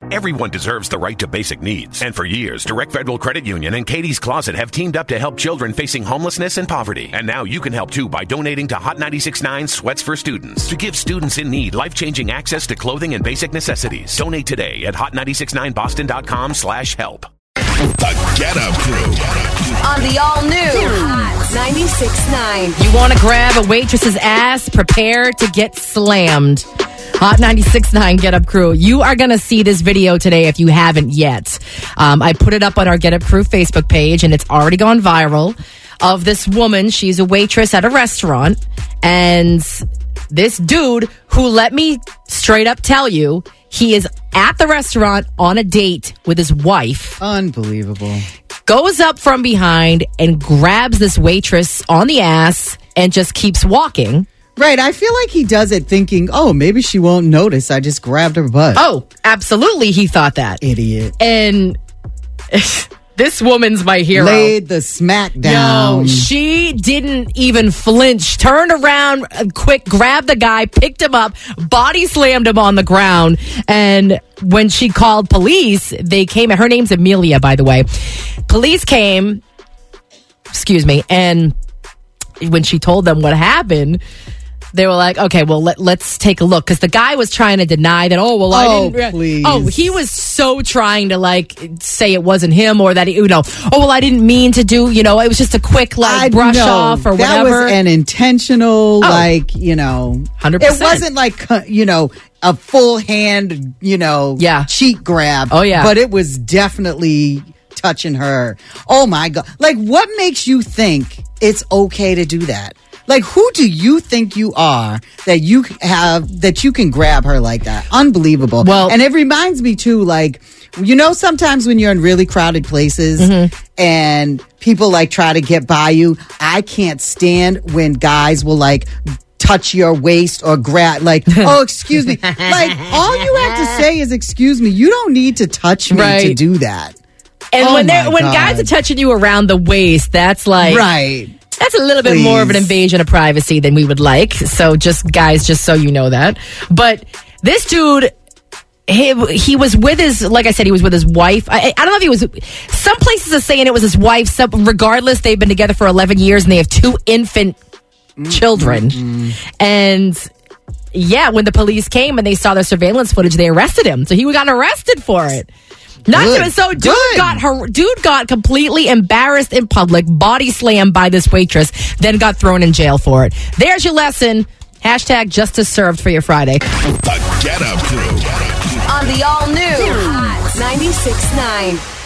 Everyone deserves the right to basic needs. And for years, Direct Federal Credit Union and Katie's Closet have teamed up to help children facing homelessness and poverty. And now you can help too by donating to Hot 96.9 Sweats for Students to give students in need life-changing access to clothing and basic necessities. Donate today at hot969boston.com/help. The Get Up Crew. On the all-new Hot 96.9. You want to grab a waitress's ass? Prepare to get slammed. Hot 96.9 Get Up Crew. You are going to see this video today if you haven't yet. I put it up on our Get Up Crew Facebook page, and it's already gone viral, of this woman. She's a waitress at a restaurant, and this dude, who, let me straight up tell you, he is at the restaurant on a date with his wife. Unbelievable. Goes up from behind and grabs this waitress on the ass and just keeps walking. Right. I feel like he does it thinking, oh, maybe she won't notice. I just grabbed her butt. Oh, absolutely. He thought that. Idiot. And this woman's my hero. Laid the smack down. No, she didn't even flinch. Turned around quick, grabbed the guy, picked him up, body slammed him on the ground. And when she called police, they came. Her name's Amelia, by the way. Police came, and when she told them what happened, they were like, okay, well, let's take a look. Because the guy was trying to deny that, I didn't. Please. Oh, he was so trying to, say it wasn't him or that, I didn't mean to do, it was just a quick, brush off or whatever. That was an intentional, 100%. It wasn't a full hand, cheek grab. Oh, yeah. But it was definitely touching her. Oh, my God. What makes you think it's okay to do that? Who do you think you are that you can grab her like that? Unbelievable. Well, and it reminds me too, sometimes when you're in really crowded places and people try to get by you, I can't stand when guys will touch your waist or grab, oh, excuse me. All you have to say is, excuse me. You don't need to touch me to do that. And when guys are touching you around the waist, that's right. That's a little bit more of an invasion of privacy than we would like. So just so you know that. But this dude, he was with his, like I said, he was with his wife. I don't know if he was, some places are saying it was his wife. Regardless, they've been together for 11 years and they have 2 infant children. And yeah, when the police came and they saw the surveillance footage, they arrested him. So he got arrested for it. Dude got completely embarrassed in public, body slammed by this waitress, then got thrown in jail for it. There's your lesson. # justice served for your Friday. The Get Up Crew. On the all-new Hot 96.9.